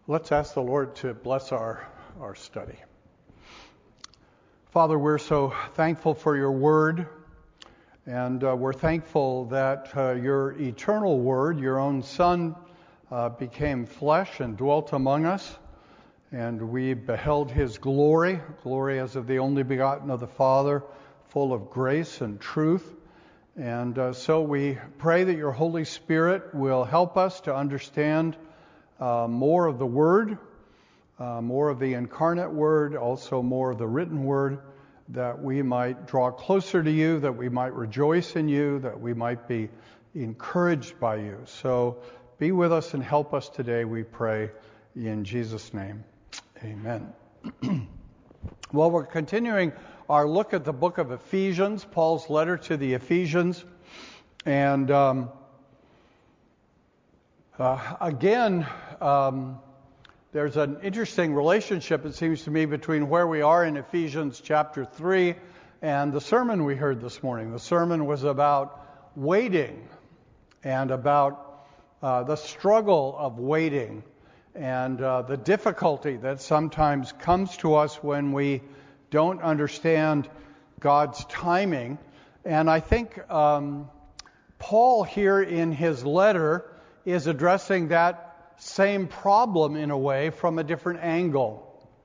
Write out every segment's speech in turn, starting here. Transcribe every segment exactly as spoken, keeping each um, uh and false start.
Let's ask the Lord to bless our, our study. Father, we're so thankful for your word, and uh, we're thankful that uh, your eternal word, your own Son, uh, became flesh and dwelt among us, and we beheld his glory, glory as of the only begotten of the Father, full of grace and truth. And uh, so we pray that your Holy Spirit will help us to understand Uh, more of the Word, uh, more of the incarnate Word, also more of the written Word, that we might draw closer to you, that we might rejoice in you, that we might be encouraged by you. So be with us and help us today, we pray, in Jesus' name. Amen. Well, we're continuing our look at the book of Ephesians, Paul's letter to the Ephesians. And um, uh, again, Um, there's an interesting relationship, it seems to me, between where we are in Ephesians chapter three and the sermon we heard this morning. The sermon was about waiting and about uh, the struggle of waiting and uh, the difficulty that sometimes comes to us when we don't understand God's timing. And I think um, Paul here in his letter is addressing that same problem in a way from a different angle.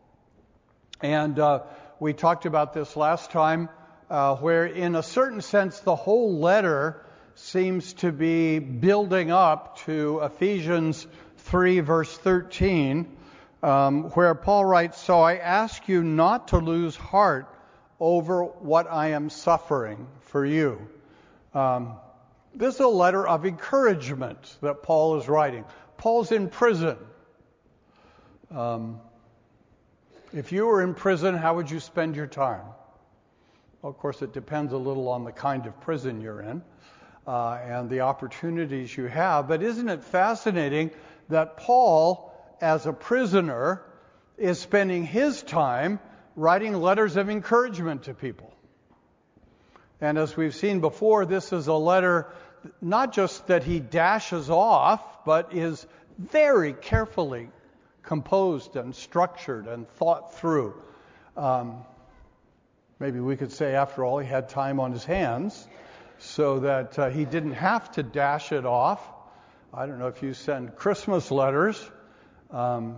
And uh, we talked about this last time, uh, where in a certain sense the whole letter seems to be building up to Ephesians three verse thirteen, um, where Paul writes, "So I ask you not to lose heart over what I am suffering for you." Um, this is a letter of encouragement that Paul is writing. Paul's in prison. Um, if you were in prison, how would you spend your time? Well, of course, it depends a little on the kind of prison you're in uh, and the opportunities you have. But isn't it fascinating that Paul, as a prisoner, is spending his time writing letters of encouragement to people? And as we've seen before, this is a letter not just that he dashes off, but is very carefully composed and structured and thought through. Um, maybe we could say, after all, he had time on his hands so that uh, he didn't have to dash it off. I don't know if you send Christmas letters. Um,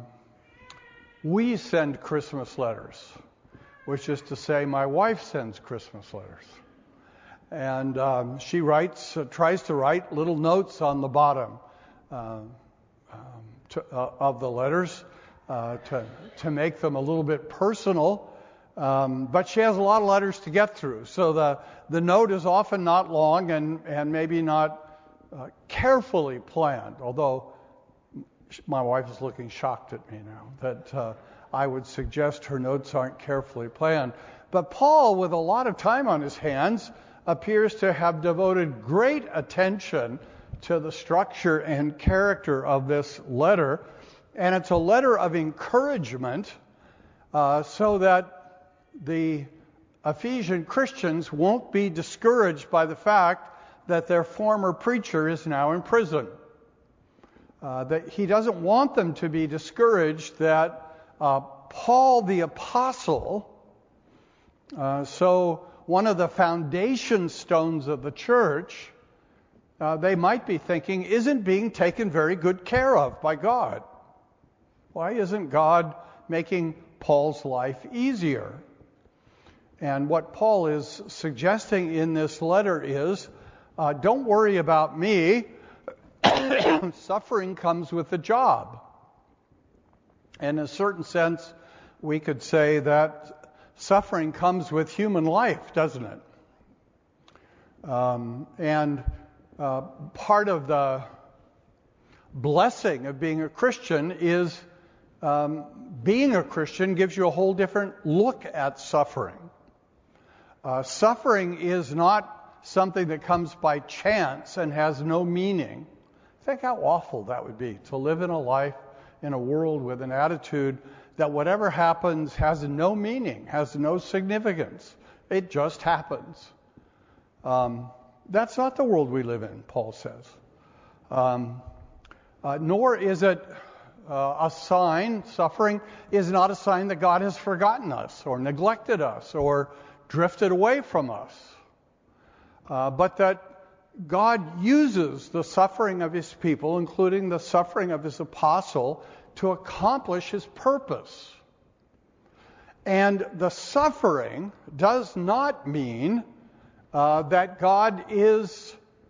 we send Christmas letters, which is to say my wife sends Christmas letters. And um, she writes, uh, tries to write little notes on the bottom uh, um, to, uh, of the letters uh, to to make them a little bit personal. Um, but she has a lot of letters to get through, so the the note is often not long and and maybe not uh, carefully planned. Although my wife is looking shocked at me now that uh, I would suggest her notes aren't carefully planned. But Paul, with a lot of time on his hands, appears to have devoted great attention to the structure and character of this letter. And it's a letter of encouragement uh, so that the Ephesian Christians won't be discouraged by the fact that their former preacher is now in prison. Uh, that he doesn't want them to be discouraged that uh, Paul the Apostle, uh, so one of the foundation stones of the church, uh, they might be thinking, isn't being taken very good care of by God. Why isn't God making Paul's life easier? And what Paul is suggesting in this letter is, uh, don't worry about me. Suffering comes with the job. And in a certain sense, we could say that suffering comes with human life, doesn't it? Um, and uh, part of the blessing of being a Christian is um, being a Christian gives you a whole different look at suffering. Uh, suffering is not something that comes by chance and has no meaning. Think how awful that would be, to live in a life, in a world with an attitude that whatever happens has no meaning, has no significance. It just happens. Um, that's not the world we live in, Paul says. Um, uh, nor is it uh, a sign, suffering is not a sign that God has forgotten us or neglected us or drifted away from us, uh, but that God uses the suffering of his people, including the suffering of his apostle, to accomplish his purpose. And the suffering does not mean uh, that God is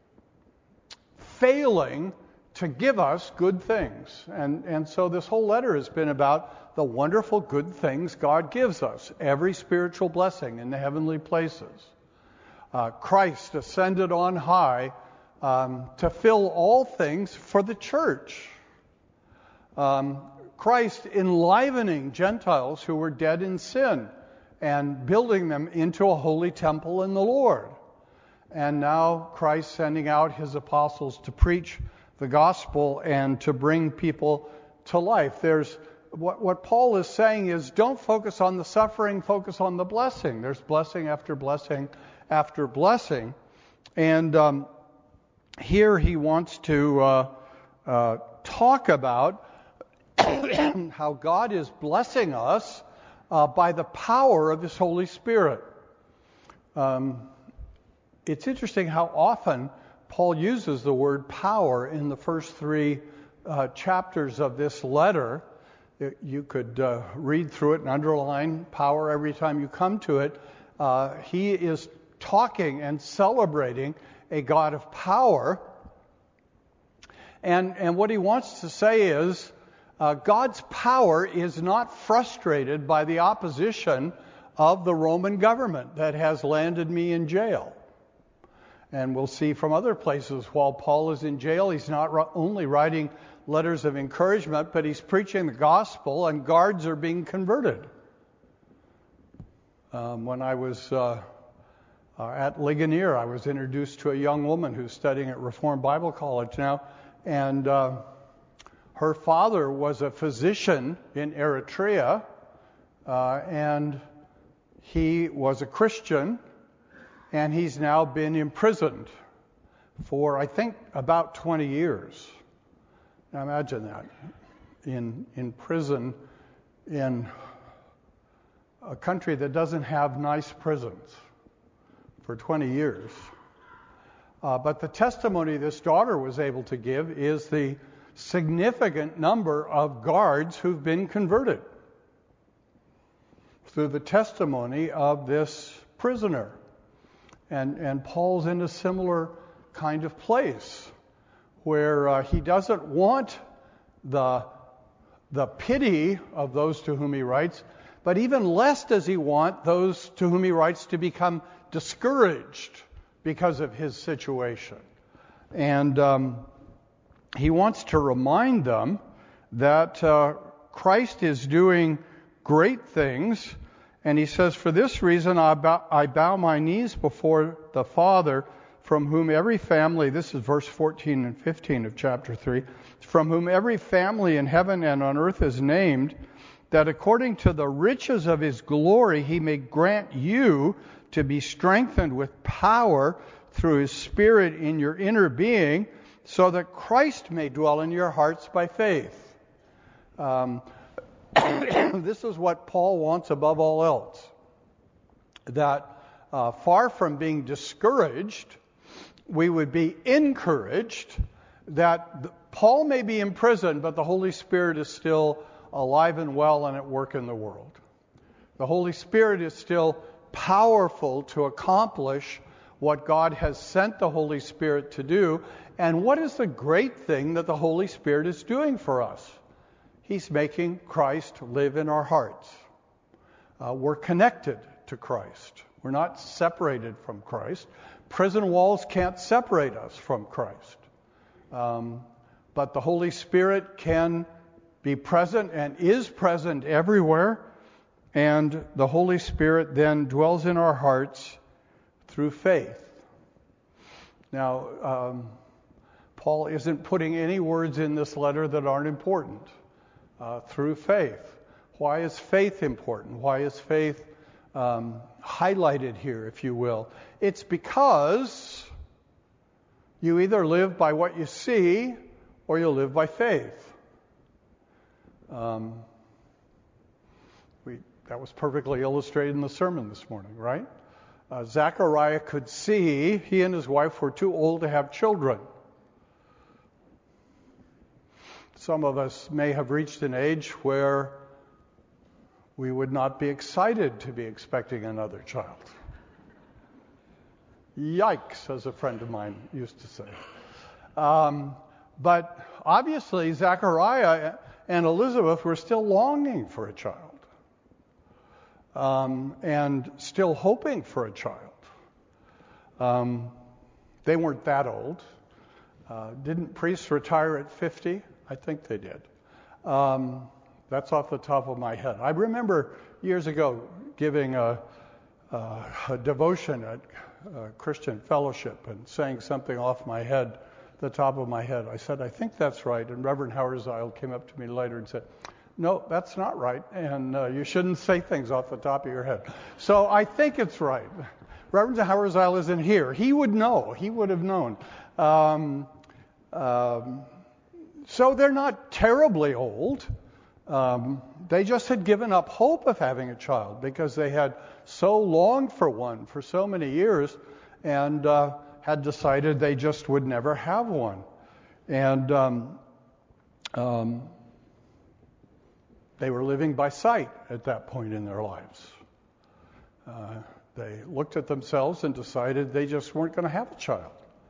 failing to give us good things. And, and so this whole letter has been about the wonderful good things God gives us, every spiritual blessing in the heavenly places. Uh, Christ ascended on high um, to fill all things for the church. Um, Christ enlivening Gentiles who were dead in sin and building them into a holy temple in the Lord. And now Christ sending out his apostles to preach the gospel and to bring people to life. There's what, what Paul is saying is, don't focus on the suffering, focus on the blessing. There's blessing after blessing after blessing. And um, here he wants to uh, uh, talk about how God is blessing us uh, by the power of his Holy Spirit. Um, it's interesting how often Paul uses the word power in the first three uh, chapters of this letter. You could uh, read through it and underline power every time you come to it. Uh, he is talking and celebrating a God of power. And, and what he wants to say is, uh, God's power is not frustrated by the opposition of the Roman government that has landed me in jail. And we'll see from other places, while Paul is in jail, he's not ro- only writing letters of encouragement, but he's preaching the gospel, and guards are being converted. Um, when I was uh, uh, at Ligonier, I was introduced to a young woman who's studying at Reformed Bible College now, and uh, her father was a physician in Eritrea, uh, and he was a Christian, and he's now been imprisoned for, I think, about twenty years. Now imagine that, in in prison in a country that doesn't have nice prisons for twenty years. Uh, but the testimony this daughter was able to give is the significant number of guards who've been converted through the testimony of this prisoner. And, and Paul's in a similar kind of place where uh, he doesn't want the, the pity of those to whom he writes, but even less does he want those to whom he writes to become discouraged because of his situation. And um, he wants to remind them that uh, Christ is doing great things. And he says, for this reason I bow, I bow my knees before the Father, from whom every family, this is verse fourteen and fifteen of chapter three, from whom every family in heaven and on earth is named, that according to the riches of his glory he may grant you to be strengthened with power through his Spirit in your inner being, so that Christ may dwell in your hearts by faith. Um, This is what Paul wants above all else. That uh, far from being discouraged, we would be encouraged that the, Paul may be in prison, but the Holy Spirit is still alive and well and at work in the world. The Holy Spirit is still powerful to accomplish what God has sent the Holy Spirit to do. And what is the great thing that the Holy Spirit is doing for us? He's making Christ live in our hearts. Uh, we're connected to Christ. We're not separated from Christ. Prison walls can't separate us from Christ. Um, but the Holy Spirit can be present and is present everywhere. And the Holy Spirit then dwells in our hearts through faith. Now, um, Paul isn't putting any words in this letter that aren't important. Uh, through faith. Why is faith important? Why is faith um, highlighted here, if you will? It's because you either live by what you see or you live by faith. Um, we, that was perfectly illustrated in the sermon this morning, right? Uh, Zechariah could see he and his wife were too old to have children. Some of us may have reached an age where we would not be excited to be expecting another child. Yikes, as a friend of mine used to say. Um, but obviously, Zechariah and Elizabeth were still longing for a child, um, and still hoping for a child. Um, they weren't that old. Uh, didn't priests retire at fifty? I think they did. Um, that's off the top of my head. I remember years ago giving a, a, a devotion at a Christian fellowship and saying something off my head, the top of my head. I said, I think that's right. And Reverend Howard Zile came up to me later and said, no, that's not right. And uh, you shouldn't say things off the top of your head. So I think it's right. Reverend Howard Zile isn't here. He would know. He would have known. Um, um, so they're not terribly old. Um, they just had given up hope of having a child because they had so longed for one for so many years, and uh, had decided they just would never have one. And um, um, they were living by sight at that point in their lives. Uh, they looked at themselves and decided they just weren't going to have a child.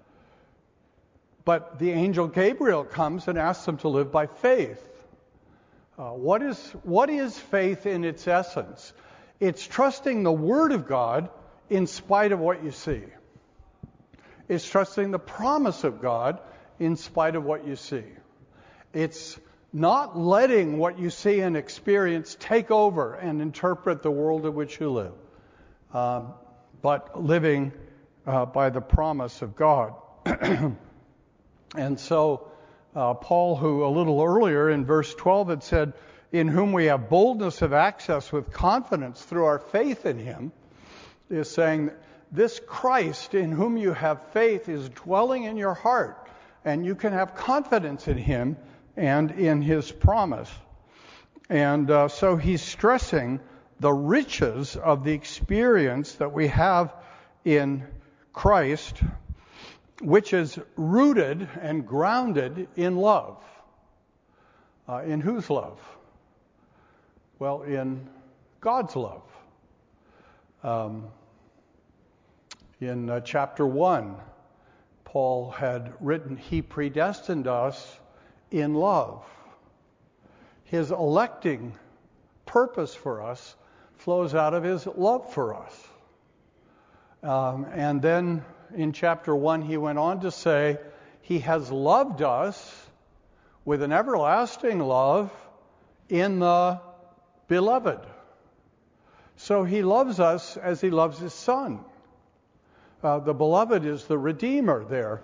But the angel Gabriel comes and asks them to live by faith. Uh, what is what is faith in its essence? It's trusting the Word of God in spite of what you see. It's trusting the promise of God in spite of what you see. It's not letting what you see and experience take over and interpret the world in which you live, um, but living uh, by the promise of God. And so uh, Paul, who a little earlier in verse twelve had said, in whom we have boldness of access with confidence through our faith in him, is saying this Christ in whom you have faith is dwelling in your heart, and you can have confidence in him and in his promise. And uh, so he's stressing the riches of the experience that we have in Christ, which is rooted and grounded in love. Uh, in whose love? Well, in God's love. Um, in uh, chapter one, Paul had written, he predestined us in love. His electing purpose for us flows out of his love for us. Um, and then in chapter one, he went on to say, he has loved us with an everlasting love in the beloved. So he loves us as he loves his Son. Uh, the beloved is the Redeemer there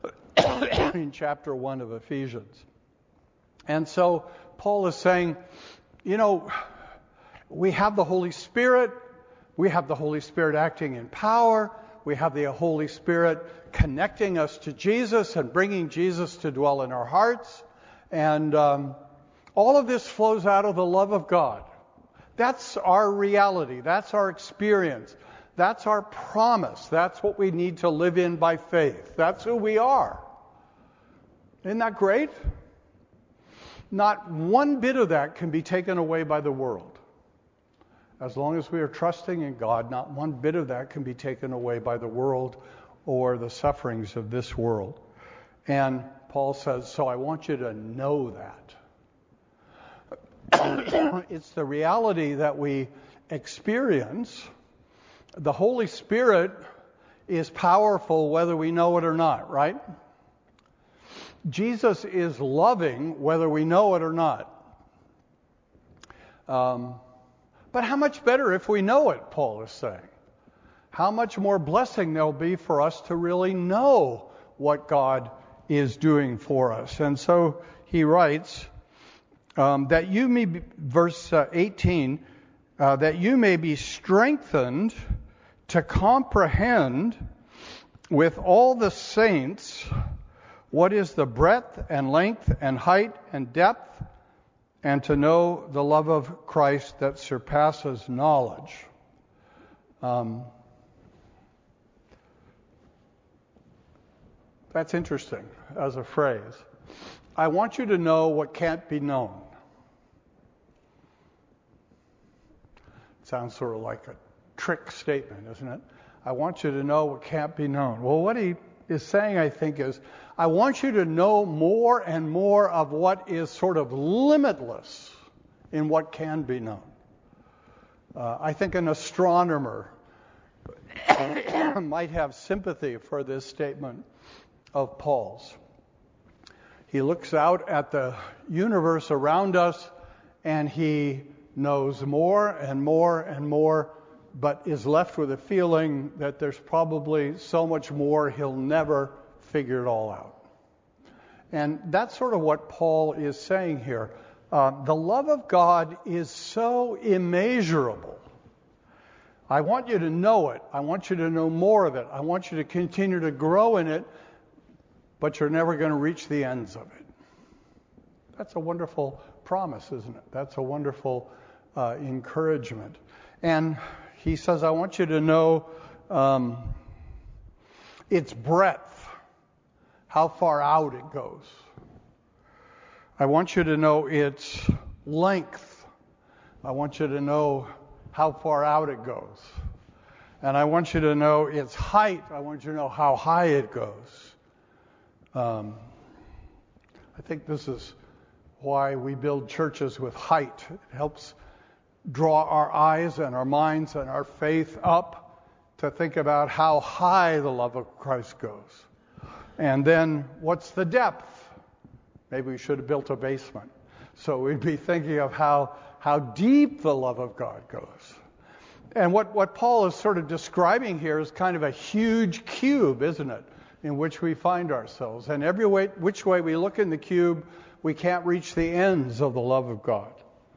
in chapter one of Ephesians. And so Paul is saying, you know, we have the Holy Spirit. We have the Holy Spirit acting in power. We have the Holy Spirit connecting us to Jesus and bringing Jesus to dwell in our hearts. And um, all of this flows out of the love of God. That's our reality. That's our experience. That's our promise. That's what we need to live in by faith. That's who we are. Isn't that great? Not one bit of that can be taken away by the world. As long as we are trusting in God, not one bit of that can be taken away by the world or the sufferings of this world. And Paul says, so I want you to know that. It's the reality that we experience. The Holy Spirit is powerful whether we know it or not, right? Jesus is loving whether we know it or not. Um, but how much better if we know it, Paul is saying. How much more blessing there'll be for us to really know what God is doing for us. And so he writes, um, that you may be, verse uh, eighteen, uh, that you may be strengthened to comprehend with all the saints what is the breadth and length and height and depth, and to know the love of Christ that surpasses knowledge. Um, that's interesting as a phrase. I want you to know what can't be known. Sounds sort of like a trick statement, isn't it? I want you to know what can't be known. Well, what he is saying, I think, is I want you to know more and more of what is sort of limitless in what can be known. Uh, I think an astronomer might have sympathy for this statement of Paul's. He looks out at the universe around us and he knows more and more and more, but is left with a feeling that there's probably so much more he'll never figure it all out. And that's sort of what Paul is saying here. Uh, the love of God is so immeasurable. I want you to know it. I want you to know more of it. I want you to continue to grow in it, but you're never going to reach the ends of it. That's a wonderful promise, isn't it? That's a wonderful uh, encouragement. And he says, I want you to know um, its breadth, how far out it goes. I want you to know its length. I want you to know how far out it goes. And I want you to know its height. I want you to know how high it goes. Um, I think this is why we build churches with height. It helps draw our eyes and our minds and our faith up to think about how high the love of Christ goes. And then what's the depth? Maybe we should have built a basement. So we'd be thinking of how, how deep the love of God goes. And what, what Paul is sort of describing here is kind of a huge cube, isn't it, in which we find ourselves. And every way, which way we look in the cube, we can't reach the ends of the love of God.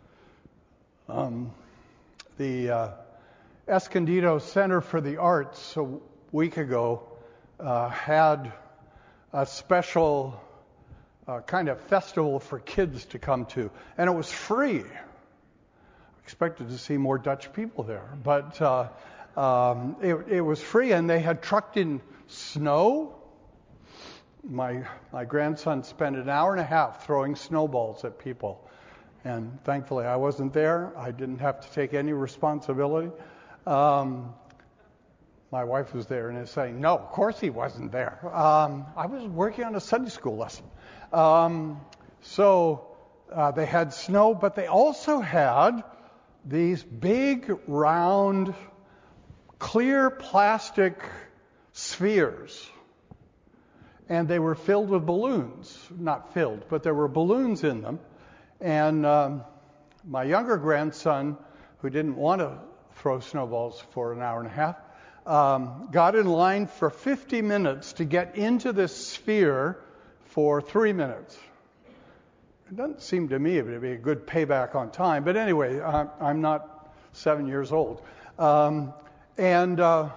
Um, the uh, Escondido Center for the Arts a week ago uh, had a special uh, kind of festival for kids to come to, and it was free. Expected to see more Dutch people there, but uh, um, it, it was free, and they had trucked in snow. My my grandson spent an hour and a half throwing snowballs at people, and thankfully I wasn't there. I didn't have to take any responsibility. Um, my wife was there and is saying, "No, of course he wasn't there. Um, I was working on a Sunday school lesson." Um, so uh, they had snow, but they also had these big, round, clear plastic spheres. And they were filled with balloons. Not filled, but there were balloons in them. And um, my younger grandson, who didn't want to throw snowballs for an hour and a half, um, got in line for fifty minutes to get into this sphere for three minutes. It doesn't seem to me to be a good payback on time. But anyway, I'm, I'm not seven years old. Um, and uh,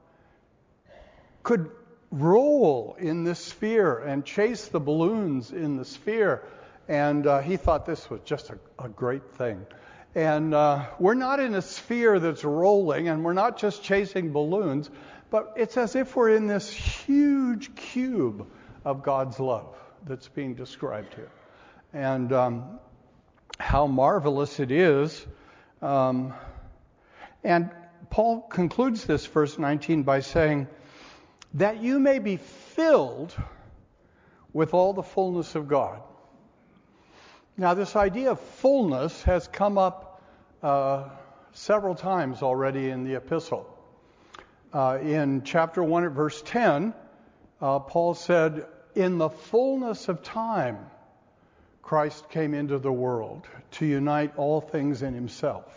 could roll in this sphere and chase the balloons in the sphere. And uh, he thought this was just a, a great thing. And uh, we're not in a sphere that's rolling, and we're not just chasing balloons, but it's as if we're in this huge cube of God's love that's being described here. And um, how marvelous it is. Um, and Paul concludes this verse nineteen by saying, that you may be filled with all the fullness of God. Now, this idea of fullness has come up uh, several times already in the epistle. Uh, in chapter one at verse ten, uh, Paul said, in the fullness of time, Christ came into the world to unite all things in himself.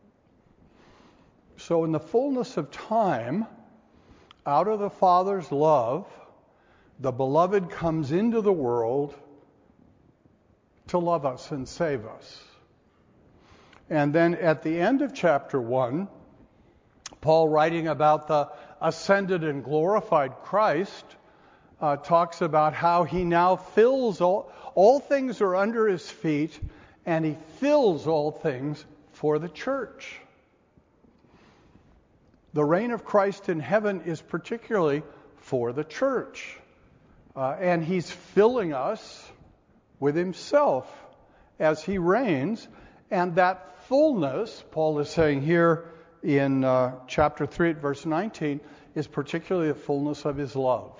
So in the fullness of time, out of the Father's love, the beloved comes into the world to love us and save us. And then at the end of chapter one, Paul, writing about the ascended and glorified Christ, uh, talks about how he now fills all, all things are under his feet, and he fills all things for the church. The reign of Christ in heaven is particularly for the church. Uh, and he's filling us with himself as he reigns. And that fullness, Paul is saying here in uh, chapter three at verse nineteen, is particularly the fullness of his love.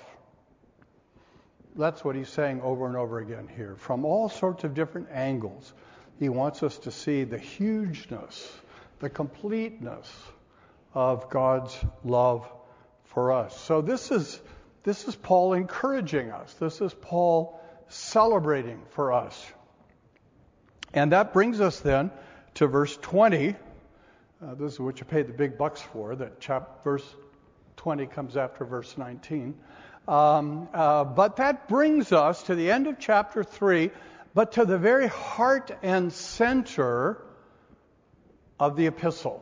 That's what he's saying over and over again here. From all sorts of different angles, he wants us to see the hugeness, the completeness of God's love for us. So this is this is Paul encouraging us. This is Paul celebrating for us. And that brings us then to verse twenty. Uh, this is what you paid the big bucks for, that chap- verse twenty comes after verse nineteen. Um, uh, but that brings us to the end of chapter three, but to the very heart and center of the epistle.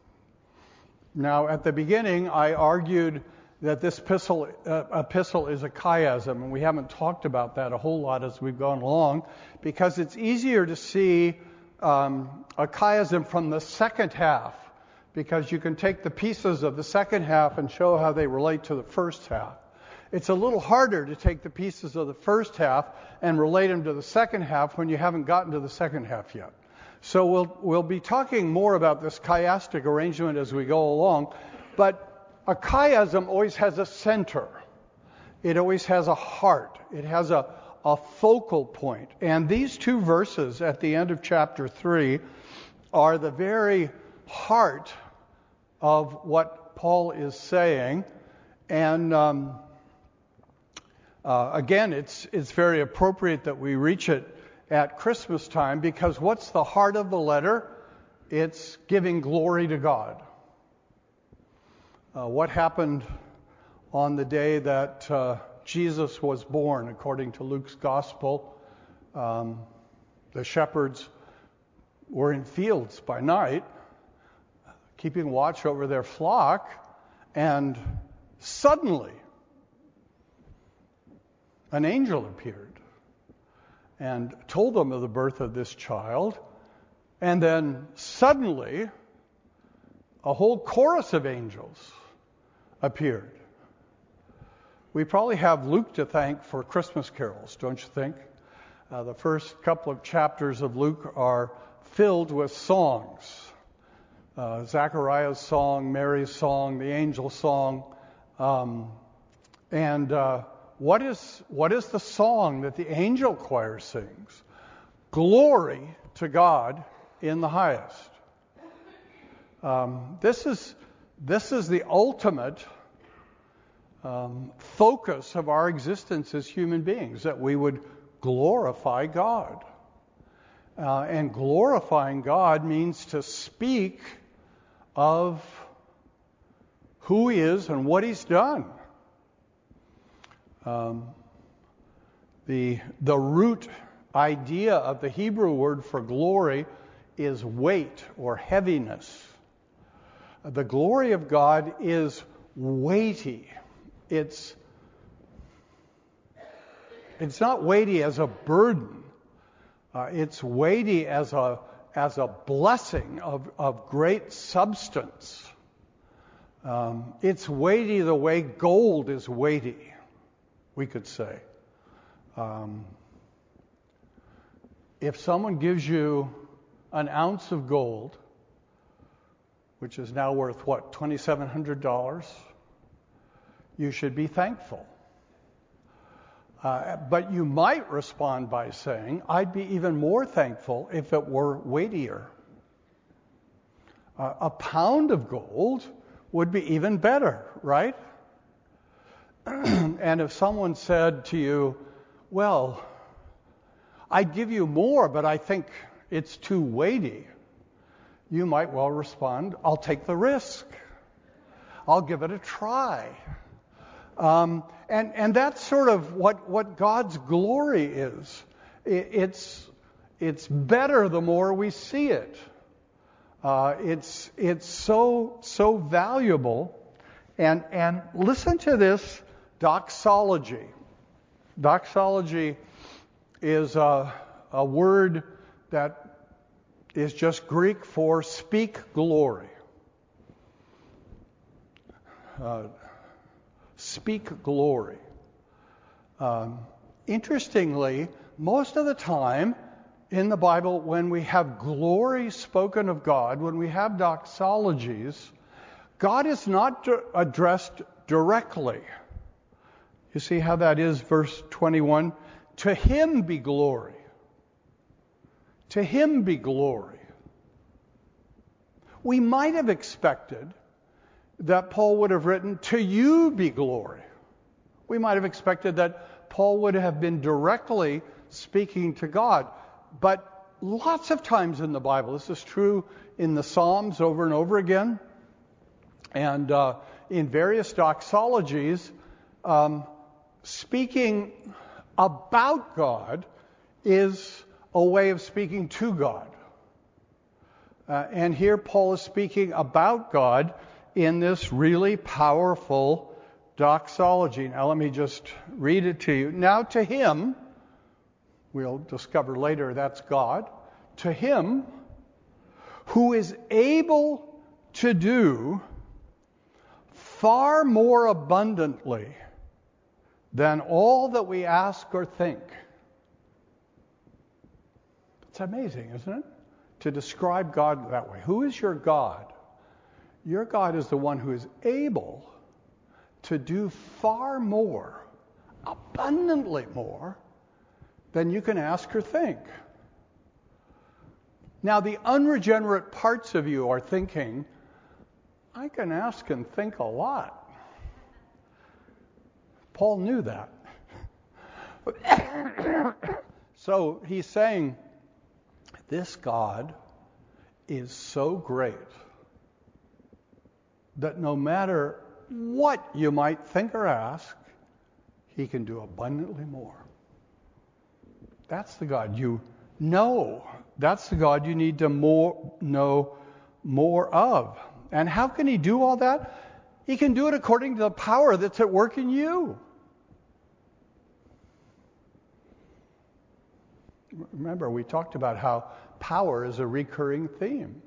Now, at the beginning, I argued that this epistle, uh, epistle is a chiasm, and we haven't talked about that a whole lot as we've gone along, because it's easier to see um, a chiasm from the second half, because you can take the pieces of the second half and show how they relate to the first half. It's a little harder to take the pieces of the first half and relate them to the second half when you haven't gotten to the second half yet. So we'll we'll be talking more about this chiastic arrangement as we go along, but a chiasm always has a center. It always has a heart. It has a, a focal point. And these two verses at the end of chapter three are the very heart of what Paul is saying. And um, uh, again, it's it's very appropriate that we reach it at Christmas time, because what's the heart of the letter? It's giving glory to God. Uh, what happened on the day that uh, Jesus was born, according to Luke's gospel? Um, the shepherds were in fields by night, keeping watch over their flock, and suddenly an angel appeared and told them of the birth of this child. And then suddenly a whole chorus of angels appeared. We probably have Luke to thank for Christmas carols, don't you think? Uh, the first couple of chapters of Luke are filled with songs. Uh, Zechariah's song, Mary's song, the angel song. Um, and uh, what is what is the song that the angel choir sings? Glory to God in the highest. Um, this is this is the ultimate um, focus of our existence as human beings, that we would glorify God. Uh, and glorifying God means to speak of who He is and what He's done. Um, the the root idea of the Hebrew word for glory is weight or heaviness. The glory of God is weighty. It's it's not weighty as a burden. Uh, it's weighty as a as a blessing of, of great substance. Um, it's weighty the way gold is weighty, we could say. Um, if someone gives you an ounce of gold, which is now worth, what, two thousand seven hundred dollars, you should be thankful. Uh, but you might respond by saying, I'd be even more thankful if it were weightier. Uh, a pound of gold would be even better, right? And if someone said to you, well, I'd give you more, but I think it's too weighty, you might well respond, I'll take the risk. I'll give it a try. Um, and, and that's sort of what, what God's glory is. It, it's, it's better the more we see it. Uh, it's, it's so, so valuable. And, and listen to this doxology. Doxology is a, a word that is just Greek for speak glory. Uh, speak glory. Um, interestingly, most of the time in the Bible, when we have glory spoken of God, when we have doxologies, God is not d- addressed directly. You see how that is, verse twenty-one? To him be glory. To him be glory. We might have expected that Paul would have written, to you be glory. We might have expected that Paul would have been directly speaking to God. But lots of times in the Bible, this is true in the Psalms over and over again, and uh, in various doxologies, um, speaking about God is a way of speaking to God. Uh, and here Paul is speaking about God in this really powerful doxology. Now let me just read it to you. Now to him, we'll discover later that's God, to him who is able to do far more abundantly than all that we ask or think. It's amazing, isn't it? To describe God that way. Who is your God? Your God is the one who is able to do far more, abundantly more, than you can ask or think. Now, the unregenerate parts of you are thinking, I can ask and think a lot. Paul knew that. So he's saying, this God is so great that no matter what you might think or ask, he can do abundantly more. That's the God you know. That's the God you need to more know more of. And how can he do all that? He can do it according to the power that's at work in you. Remember, we talked about how power is a recurring theme.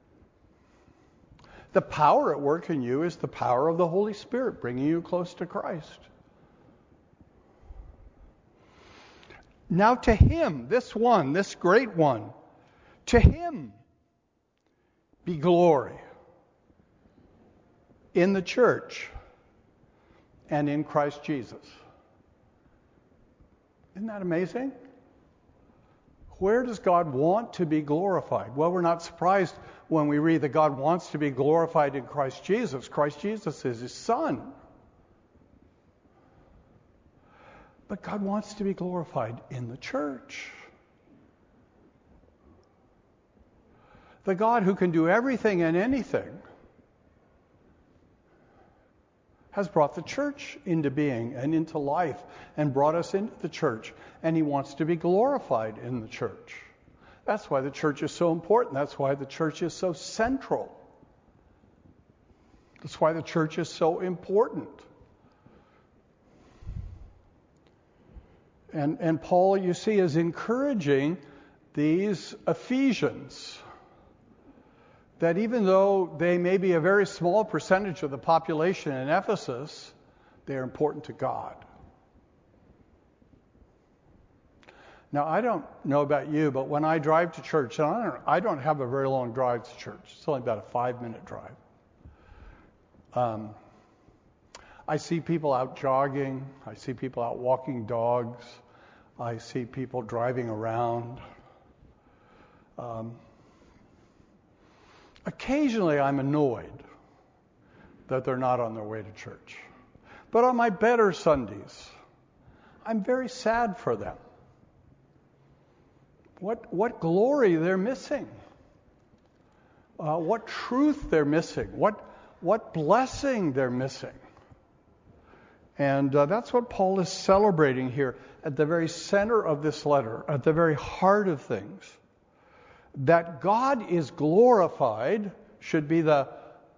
The power at work in you is the power of the Holy Spirit bringing you close to Christ. Now to him, this one, this great one, to him be glory in the church and in Christ Jesus. Isn't that amazing? Where does God want to be glorified? Well, we're not surprised when we read that God wants to be glorified in Christ Jesus. Christ Jesus is his Son. But God wants to be glorified in the church. The God who can do everything and anything has brought the church into being and into life and brought us into the church. And he wants to be glorified in the church. That's why the church is so important. That's why the church is so central. That's why the church is so important. And, and Paul, you see, is encouraging these Ephesians that even though they may be a very small percentage of the population in Ephesus, they are important to God. Now, I don't know about you, but when I drive to church, and I don't, I don't have a very long drive to church. It's only about a five-minute drive. Um, I see people out jogging. I see people out walking dogs. I see people driving around. Um, occasionally, I'm annoyed that they're not on their way to church. But on my better Sundays, I'm very sad for them. What what glory they're missing. Uh, what truth they're missing. What what blessing they're missing. And uh, that's what Paul is celebrating here at the very center of this letter, at the very heart of things. That God is glorified should be the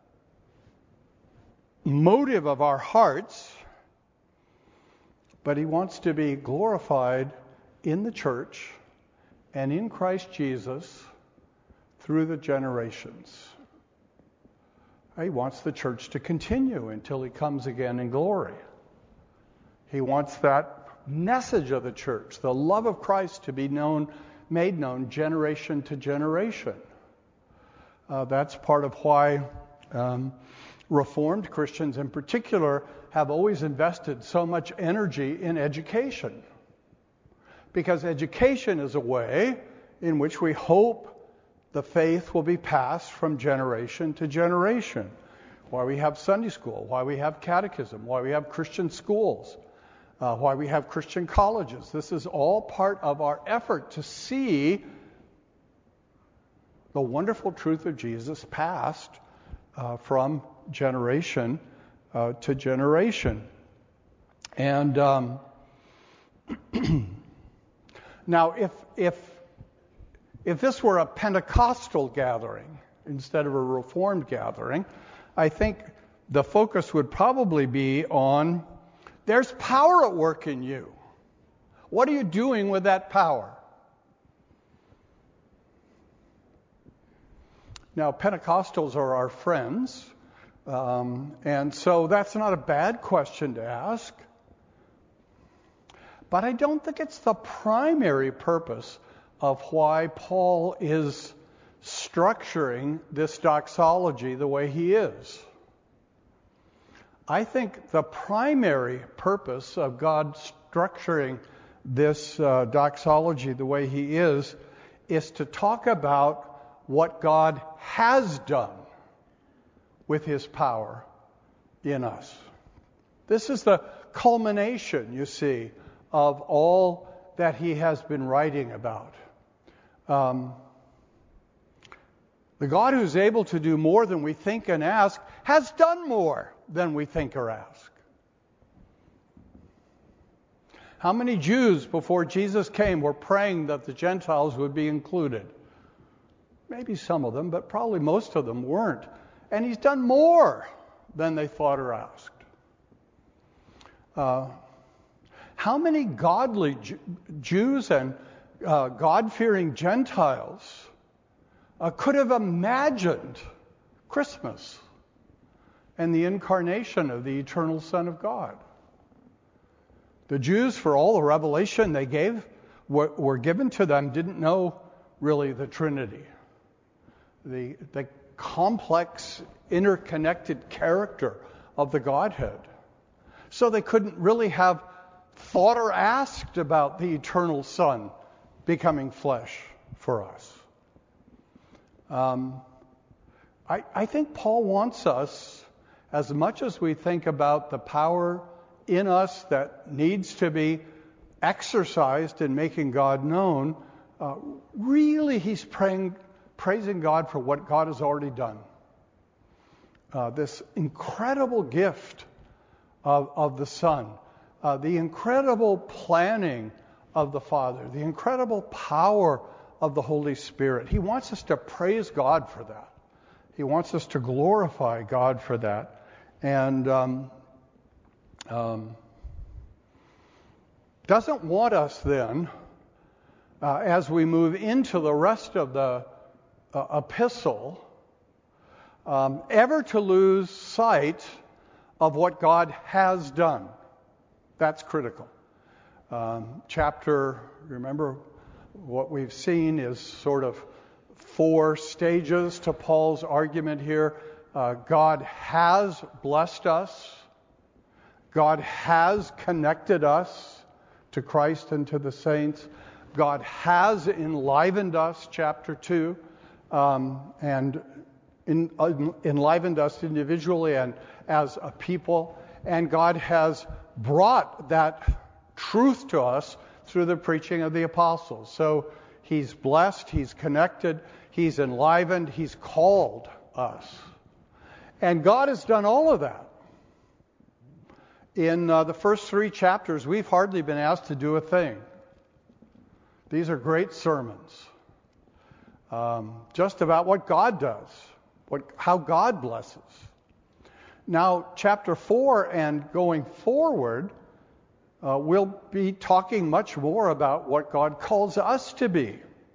motive of our hearts, but he wants to be glorified in the church and in Christ Jesus through the generations. He wants the church to continue until he comes again in glory. He wants that message of the church, the love of Christ, to be known, made known generation to generation. Uh, that's part of why um, Reformed Christians in particular have always invested so much energy in education. Because education is a way in which we hope the faith will be passed from generation to generation. Why we have Sunday school, why we have catechism, why we have Christian schools, uh, why we have Christian colleges. This is all part of our effort to see the wonderful truth of Jesus passed uh, from generation uh, to generation. And um, now, if if if this were a Pentecostal gathering instead of a Reformed gathering, I think the focus would probably be on there's power at work in you. What are you doing with that power? Now, Pentecostals are our friends, um, and so that's not a bad question to ask. But I don't think it's the primary purpose of why Paul is structuring this doxology the way he is. I think the primary purpose of God structuring this uh, doxology the way he is is to talk about what God has done with his power in us. This is the culmination, you see, of all that he has been writing about. Um, the God who's able to do more than we think and ask has done more than we think or ask. How many Jews before Jesus came were praying that the Gentiles would be included? Maybe some of them, but probably most of them weren't. And he's done more than they thought or asked. Uh, how many godly Jew- Jews and uh, God-fearing Gentiles uh, could have imagined Christmas and the incarnation of the eternal Son of God? The Jews, for all the revelation they gave, were, were given to them, didn't know really the Trinity. The, the complex, interconnected character of the Godhead. So they couldn't really have thought or asked about the eternal Son becoming flesh for us. Um, I, I think Paul wants us, as much as we think about the power in us that needs to be exercised in making God known, uh, really he's praying, praising God for what God has already done. Uh, this incredible gift of, of the Son, uh, the incredible planning of the Father, the incredible power of the Holy Spirit. He wants us to praise God for that. He wants us to glorify God for that. And um, um, doesn't want us then, uh, as we move into the rest of the uh, epistle, um, ever to lose sight of what God has done. That's critical. Um, chapter, remember, what we've seen is sort of four stages to Paul's argument here. Uh, God has blessed us. God has connected us to Christ and to the saints. God has enlivened us, chapter two, um, and in, uh, enlivened us individually and as a people. And God has brought that truth to us through the preaching of the apostles. So he's blessed, he's connected, he's enlivened, he's called us. And God has done all of that. In uh, the first three chapters, we've hardly been asked to do a thing. These are great sermons. Um, just about what God does, what, how God blesses. Now, chapter four and going forward, uh, we'll be talking much more about what God calls us to be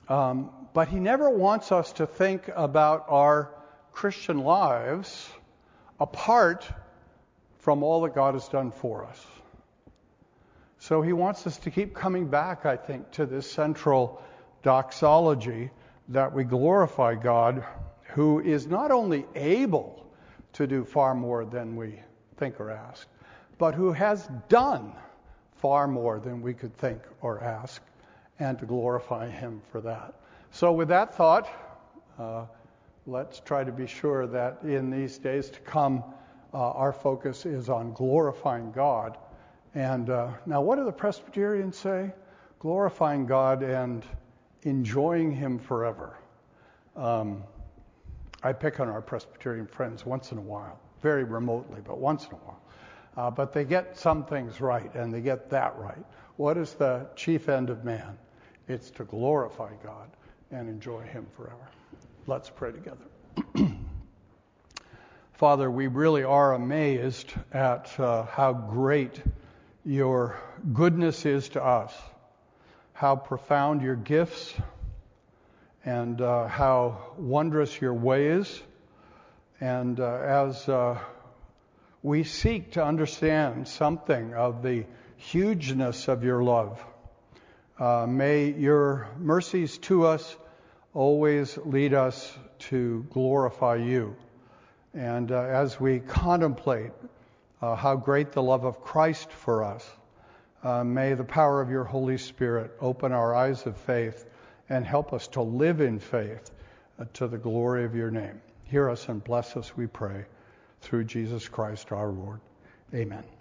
Um, but he never wants us to think about our Christian lives apart from all that God has done for us. So he wants us to keep coming back, I think, to this central doxology that we glorify God, who is not only able to do far more than we think or ask, but who has done far more than we could think or ask, and to glorify him for that. So with that thought, uh, let's try to be sure that in these days to come, uh, our focus is on glorifying God. And uh, now what do the Presbyterians say? Glorifying God and enjoying him forever. Um, I pick on our Presbyterian friends once in a while, very remotely, but once in a while. Uh, but they get some things right, and they get that right. What is the chief end of man? It's to glorify God and enjoy him forever. Let's pray together. Father, we really are amazed at uh, how great your goodness is to us, how profound your gifts, and uh, how wondrous your ways. And uh, as uh, we seek to understand something of the hugeness of your love, uh, may your mercies to us always lead us to glorify you. And uh, as we contemplate uh, how great the love of Christ for us, uh, may the power of your Holy Spirit open our eyes of faith and help us to live in faith uh, to the glory of your name. Hear us and bless us, we pray, through Jesus Christ our Lord. Amen.